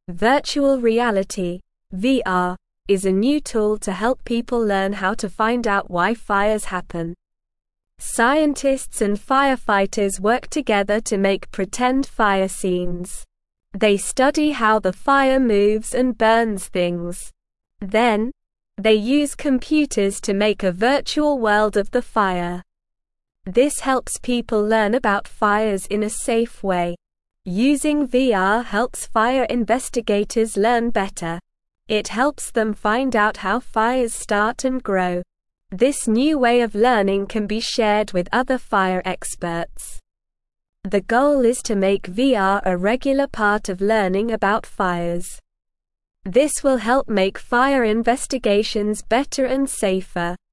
Virtual reality (VR) is a new tool to help people learn how to find out why fires happen. Scientists and firefighters work together to make pretend fire scenes. They study how the fire moves and burns things. Then, they use computers to make a virtual world of the fire. This helps people learn about fires in a safe way. Using VR helps fire investigators learn better. It helps them find out how fires start and grow. This new way of learning can be shared with other fire experts. The goal is to make VR a regular part of learning about fires. This will help make fire investigations better and safer.